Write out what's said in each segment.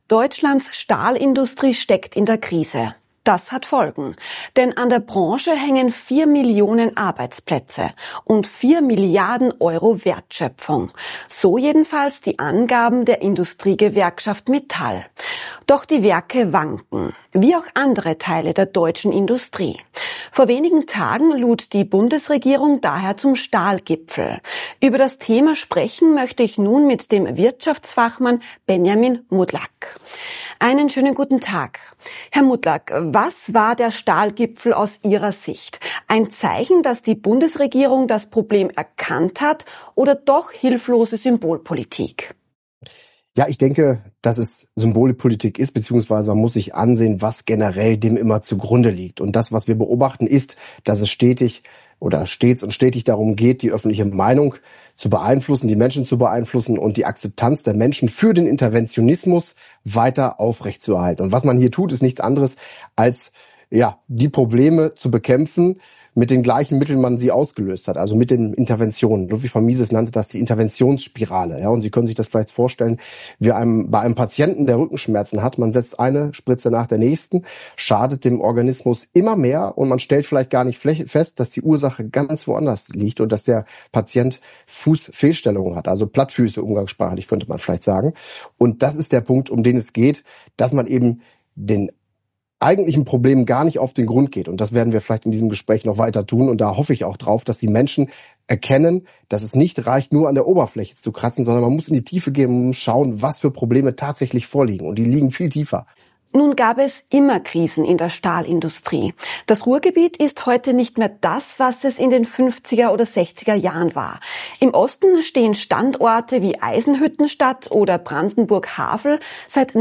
Deutschlands Stahlindustrie steckt in der Krise. Das hat Folgen, denn an der Branche hängen 4 Millionen Arbeitsplätze und 4 Milliarden Euro Wertschöpfung. So jedenfalls die Angaben der Industriegewerkschaft Metall. Doch die Werke wanken, wie auch andere Teile der deutschen Industrie. Vor wenigen Tagen lud die Bundesregierung daher zum Stahlgipfel. Über das Thema sprechen möchte ich nun mit dem Wirtschaftsfachmann Benjamin Mudlak. Einen schönen guten Tag. Herr Mudlak, was war der Stahlgipfel aus Ihrer Sicht? Ein Zeichen, dass die Bundesregierung das Problem erkannt hat oder doch hilflose Symbolpolitik? Ja, ich denke, dass es Symbolpolitik ist, beziehungsweise man muss sich ansehen, was generell dem immer zugrunde liegt. Und das, was wir beobachten, ist, dass es stets und stetig darum geht, die öffentliche Meinung zu beeinflussen, die Menschen zu beeinflussen und die Akzeptanz der Menschen für den Interventionismus weiter aufrechtzuerhalten. Und was man hier tut, ist nichts anderes als die Probleme zu bekämpfen mit den gleichen Mitteln man sie ausgelöst hat, also mit den Interventionen. Ludwig von Mises nannte das die Interventionsspirale. Ja, und Sie können sich das vielleicht vorstellen, wie bei einem Patienten, der Rückenschmerzen hat, man setzt eine Spritze nach der nächsten, schadet dem Organismus immer mehr und man stellt vielleicht gar nicht fest, dass die Ursache ganz woanders liegt und dass der Patient Fußfehlstellungen hat, also Plattfüße umgangssprachlich könnte man vielleicht sagen. Und das ist der Punkt, um den es geht, dass man eben den eigentlichen Problemen gar nicht auf den Grund geht. Und das werden wir vielleicht in diesem Gespräch noch weiter tun. Und da hoffe ich auch drauf, dass die Menschen erkennen, dass es nicht reicht, nur an der Oberfläche zu kratzen, sondern man muss in die Tiefe gehen und schauen, was für Probleme tatsächlich vorliegen. Und die liegen viel tiefer. Nun gab es immer Krisen in der Stahlindustrie. Das Ruhrgebiet ist heute nicht mehr das, was es in den 50er oder 60er Jahren war. Im Osten stehen Standorte wie Eisenhüttenstadt oder Brandenburg-Havel seit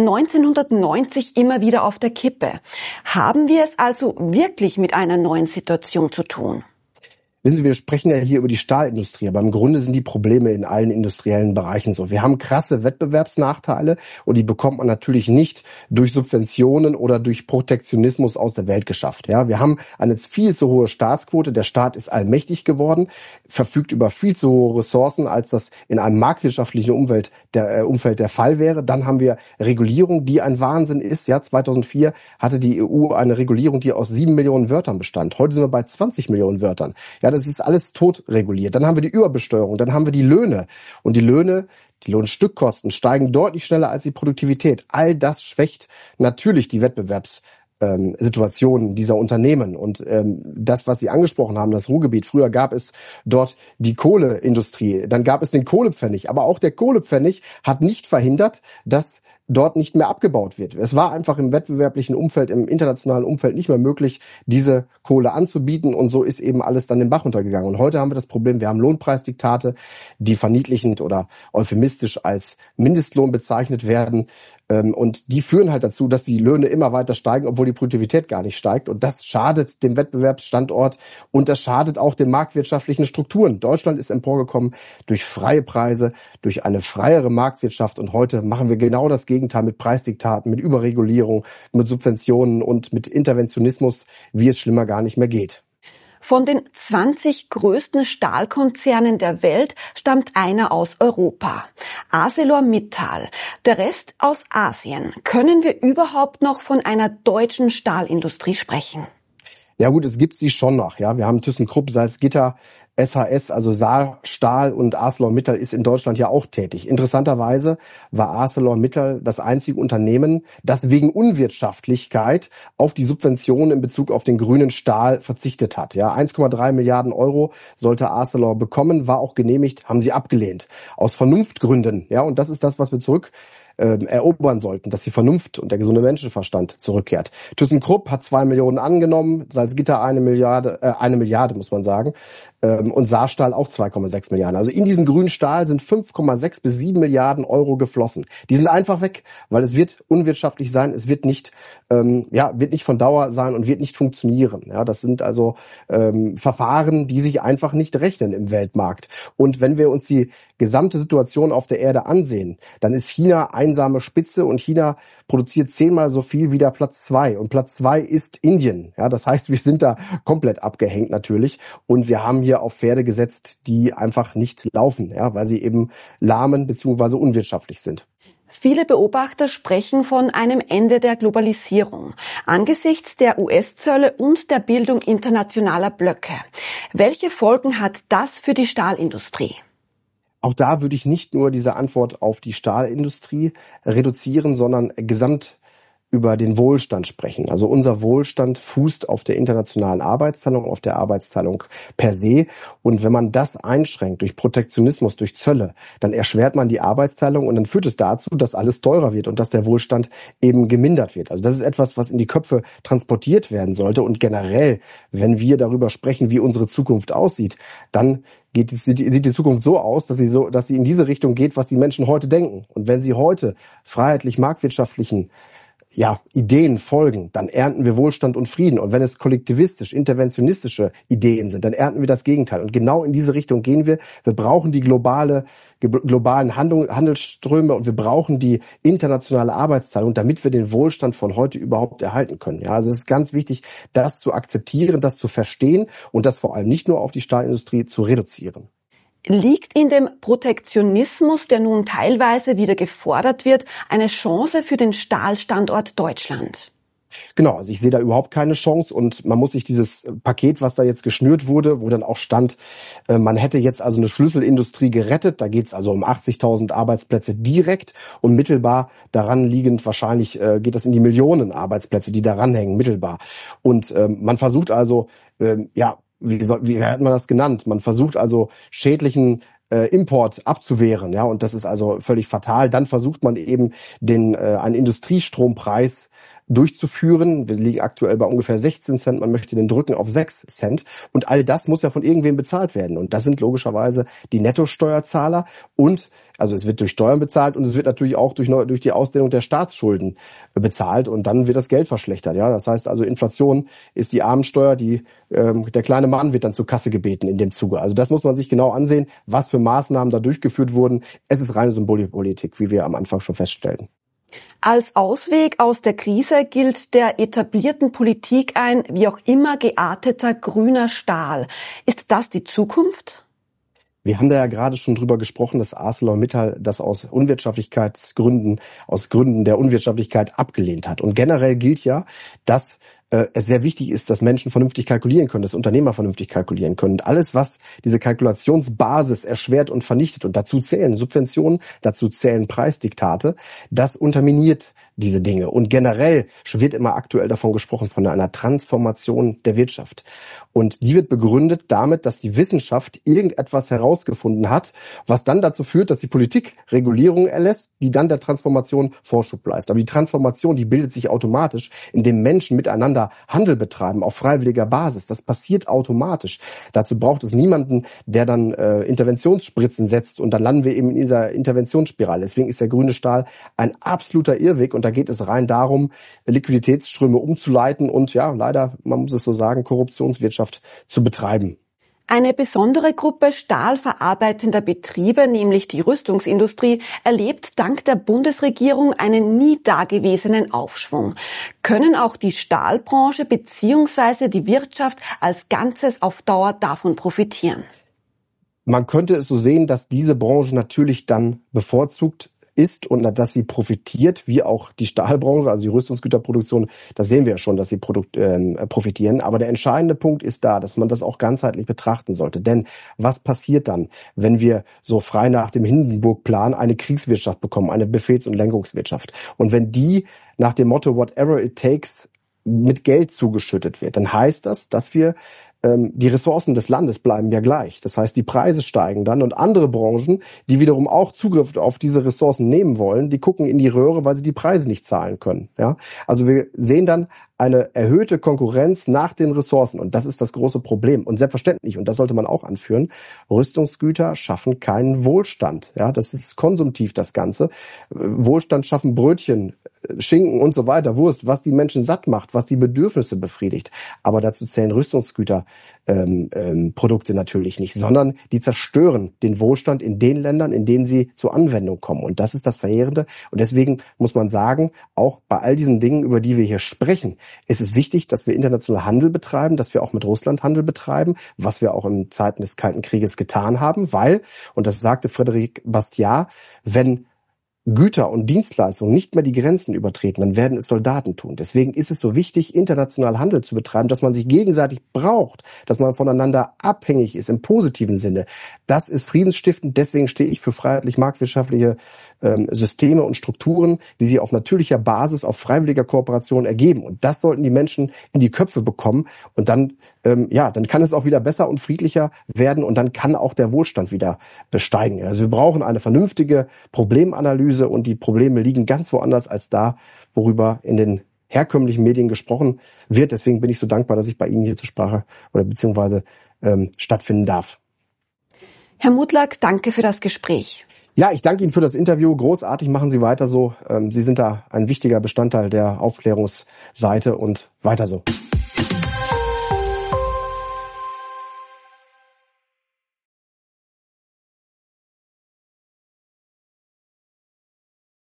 1990 immer wieder auf der Kippe. Haben wir es also wirklich mit einer neuen Situation zu tun? Wissen Sie, wir sprechen ja hier über die Stahlindustrie, aber im Grunde sind die Probleme in allen industriellen Bereichen so. Wir haben krasse Wettbewerbsnachteile und die bekommt man natürlich nicht durch Subventionen oder durch Protektionismus aus der Welt geschafft. Ja, wir haben eine viel zu hohe Staatsquote. Der Staat ist allmächtig geworden, verfügt über viel zu hohe Ressourcen, als das in einem marktwirtschaftlichen Umfeld der Fall wäre. Dann haben wir Regulierung, die ein Wahnsinn ist. Ja, 2004 hatte die EU eine Regulierung, die aus 7 Millionen Wörtern bestand. Heute sind wir bei 20 Millionen Wörtern. Ja, das ist alles tot reguliert. Dann haben wir die Überbesteuerung, dann haben wir die Löhne. Und die Lohnstückkosten steigen deutlich schneller als die Produktivität. All das schwächt natürlich die Wettbewerbssituationen dieser Unternehmen. Und das, was Sie angesprochen haben, das Ruhrgebiet, früher gab es dort die Kohleindustrie, dann gab es den Kohlepfennig. Aber auch der Kohlepfennig hat nicht verhindert, dass dort nicht mehr abgebaut wird. Es war einfach im wettbewerblichen Umfeld, im internationalen Umfeld nicht mehr möglich, diese Kohle anzubieten und so ist eben alles dann den Bach runtergegangen. Und heute haben wir das Problem, wir haben Lohnpreisdiktate, die verniedlichend oder euphemistisch als Mindestlohn bezeichnet werden. Und die führen halt dazu, dass die Löhne immer weiter steigen, obwohl die Produktivität gar nicht steigt. Und das schadet dem Wettbewerbsstandort und das schadet auch den marktwirtschaftlichen Strukturen. Deutschland ist emporgekommen durch freie Preise, durch eine freiere Marktwirtschaft. Und heute machen wir genau das Gegenteil mit Preisdiktaten, mit Überregulierung, mit Subventionen und mit Interventionismus, wie es schlimmer gar nicht mehr geht. Von den 20 größten Stahlkonzernen der Welt stammt einer aus Europa, ArcelorMittal, der Rest aus Asien. Können wir überhaupt noch von einer deutschen Stahlindustrie sprechen? Ja gut, es gibt sie schon noch. Ja, wir haben ThyssenKrupp, Salzgitter, SHS, also Saarstahl und ArcelorMittal ist in Deutschland ja auch tätig. Interessanterweise war ArcelorMittal das einzige Unternehmen, das wegen Unwirtschaftlichkeit auf die Subventionen in Bezug auf den grünen Stahl verzichtet hat. Ja, 1,3 Milliarden Euro sollte Arcelor bekommen, war auch genehmigt, haben sie abgelehnt. Aus Vernunftgründen. Ja, und das ist das, was wir erobern sollten, dass die Vernunft und der gesunde Menschenverstand zurückkehrt. ThyssenKrupp hat 2 Millionen angenommen, Salzgitter 1 Milliarde muss man sagen, und Saarstahl auch 2,6 Milliarden. Also in diesen grünen Stahl sind 5,6 bis 7 Milliarden Euro geflossen. Die sind einfach weg, weil es wird unwirtschaftlich sein, es wird nicht von Dauer sein und wird nicht funktionieren. Ja, das sind also Verfahren, die sich einfach nicht rechnen im Weltmarkt. Und wenn wir uns die gesamte Situation auf der Erde ansehen, dann ist China einsame Spitze und China produziert 10-mal so viel wie der Platz 2. Und Platz 2 ist Indien. Ja, das heißt, wir sind da komplett abgehängt natürlich. Und wir haben hier auf Pferde gesetzt, die einfach nicht laufen, ja, weil sie eben lahmen bzw. unwirtschaftlich sind. Viele Beobachter sprechen von einem Ende der Globalisierung angesichts der US-Zölle und der Bildung internationaler Blöcke. Welche Folgen hat das für die Stahlindustrie? Auch da würde ich nicht nur diese Antwort auf die Stahlindustrie reduzieren, sondern gesamt über den Wohlstand sprechen. Also unser Wohlstand fußt auf der internationalen Arbeitsteilung, auf der Arbeitsteilung per se. Und wenn man das einschränkt durch Protektionismus, durch Zölle, dann erschwert man die Arbeitsteilung und dann führt es dazu, dass alles teurer wird und dass der Wohlstand eben gemindert wird. Also das ist etwas, was in die Köpfe transportiert werden sollte. Und generell, wenn wir darüber sprechen, wie unsere Zukunft aussieht, dann sieht die Zukunft so aus, dass sie in diese Richtung geht, was die Menschen heute denken. Und wenn sie heute freiheitlich marktwirtschaftlichen Ideen folgen, dann ernten wir Wohlstand und Frieden. Und wenn es kollektivistisch, interventionistische Ideen sind, dann ernten wir das Gegenteil. Und genau in diese Richtung gehen wir. Wir brauchen die globalen Handelsströme und wir brauchen die internationale Arbeitsteilung, damit wir den Wohlstand von heute überhaupt erhalten können. Ja, also es ist ganz wichtig, das zu akzeptieren, das zu verstehen und das vor allem nicht nur auf die Stahlindustrie zu reduzieren. Liegt in dem Protektionismus, der nun teilweise wieder gefordert wird, eine Chance für den Stahlstandort Deutschland? Genau, also ich sehe da überhaupt keine Chance und man muss sich dieses Paket, was da jetzt geschnürt wurde, wo dann auch stand, man hätte jetzt also eine Schlüsselindustrie gerettet, da geht es also um 80.000 Arbeitsplätze direkt und mittelbar daran liegend wahrscheinlich geht das in die Millionen Arbeitsplätze, die daran hängen, mittelbar. Und man versucht also, wie hat man das genannt? Man versucht also schädlichen Import abzuwehren, ja, und das ist also völlig fatal. Dann versucht man eben einen Industriestrompreis durchzuführen. Wir liegen aktuell bei ungefähr 16 Cent, man möchte den drücken auf 6 Cent. Und all das muss ja von irgendwem bezahlt werden. Und das sind logischerweise die Nettosteuerzahler und also es wird durch Steuern bezahlt und es wird natürlich auch durch die Ausdehnung der Staatsschulden bezahlt und dann wird das Geld verschlechtert. Ja, das heißt also Inflation ist die Armensteuer, der kleine Mann wird dann zur Kasse gebeten in dem Zuge. Also das muss man sich genau ansehen, was für Maßnahmen da durchgeführt wurden. Es ist reine Symbolpolitik, wie wir am Anfang schon feststellten. Als Ausweg aus der Krise gilt der etablierten Politik ein wie auch immer gearteter grüner Stahl. Ist das die Zukunft? Wir haben da ja gerade schon drüber gesprochen, dass ArcelorMittal das aus Unwirtschaftlichkeitsgründen, aus Gründen der Unwirtschaftlichkeit abgelehnt hat. Und generell gilt ja, dass es sehr wichtig ist, dass Menschen vernünftig kalkulieren können, dass Unternehmer vernünftig kalkulieren können. Und alles, was diese Kalkulationsbasis erschwert und vernichtet, und dazu zählen Subventionen, dazu zählen Preisdiktate, das unterminiert diese Dinge. Und generell wird immer aktuell davon gesprochen, von einer Transformation der Wirtschaft. Und die wird begründet damit, dass die Wissenschaft irgendetwas herausgefunden hat, was dann dazu führt, dass die Politik Regulierungen erlässt, die dann der Transformation Vorschub leisten. Aber die Transformation, die bildet sich automatisch, indem Menschen miteinander Handel betreiben, auf freiwilliger Basis. Das passiert automatisch. Dazu braucht es niemanden, der dann Interventionsspritzen setzt und dann landen wir eben in dieser Interventionsspirale. Deswegen ist der grüne Stahl ein absoluter Irrweg und da geht es rein darum, Liquiditätsströme umzuleiten und ja, leider, man muss es so sagen, Korruptionswirtschaft zu betreiben. Eine besondere Gruppe stahlverarbeitender Betriebe, nämlich die Rüstungsindustrie, erlebt dank der Bundesregierung einen nie dagewesenen Aufschwung. Können auch die Stahlbranche bzw. die Wirtschaft als Ganzes auf Dauer davon profitieren? Man könnte es so sehen, dass diese Branche natürlich dann bevorzugt ist und dass sie profitiert, wie auch die Stahlbranche, also die Rüstungsgüterproduktion, das sehen wir ja schon, dass sie profitieren. Aber der entscheidende Punkt ist da, dass man das auch ganzheitlich betrachten sollte. Denn was passiert dann, wenn wir so frei nach dem Hindenburg-Plan eine Kriegswirtschaft bekommen, eine Befehls- und Lenkungswirtschaft? Und wenn die nach dem Motto whatever it takes mit Geld zugeschüttet wird, dann heißt das, dass wir die Ressourcen des Landes bleiben ja gleich. Das heißt, die Preise steigen dann und andere Branchen, die wiederum auch Zugriff auf diese Ressourcen nehmen wollen, die gucken in die Röhre, weil sie die Preise nicht zahlen können. Ja, also wir sehen dann eine erhöhte Konkurrenz nach den Ressourcen und das ist das große Problem. Und selbstverständlich, und das sollte man auch anführen, Rüstungsgüter schaffen keinen Wohlstand. Ja, das ist konsumtiv, das Ganze. Wohlstand schaffen Brötchen, Schinken und so weiter, Wurst, was die Menschen satt macht, was die Bedürfnisse befriedigt. Aber dazu zählen Rüstungsgüter Produkte natürlich nicht, sondern die zerstören den Wohlstand in den Ländern, in denen sie zur Anwendung kommen. Und das ist das Verheerende. Und deswegen muss man sagen, auch bei all diesen Dingen, über die wir hier sprechen, ist es wichtig, dass wir international Handel betreiben, dass wir auch mit Russland Handel betreiben, was wir auch in Zeiten des Kalten Krieges getan haben, weil, und das sagte Frédéric Bastiat, wenn Güter und Dienstleistungen nicht mehr die Grenzen übertreten, dann werden es Soldaten tun. Deswegen ist es so wichtig, international Handel zu betreiben, dass man sich gegenseitig braucht, dass man voneinander abhängig ist im positiven Sinne. Das ist friedensstiftend. Deswegen stehe ich für freiheitlich-marktwirtschaftliche Systeme und Strukturen, die sich auf natürlicher Basis, auf freiwilliger Kooperation ergeben. Und das sollten die Menschen in die Köpfe bekommen. Und dann, dann kann es auch wieder besser und friedlicher werden. Und dann kann auch der Wohlstand wieder besteigen. Also wir brauchen eine vernünftige Problemanalyse. Und die Probleme liegen ganz woanders als da, worüber in den herkömmlichen Medien gesprochen wird. Deswegen bin ich so dankbar, dass ich bei Ihnen hier zur Sprache oder beziehungsweise stattfinden darf. Herr Mutlack, danke für das Gespräch. Ja, ich danke Ihnen für das Interview. Großartig, machen Sie weiter so. Sie sind da ein wichtiger Bestandteil der Aufklärungsseite und weiter so.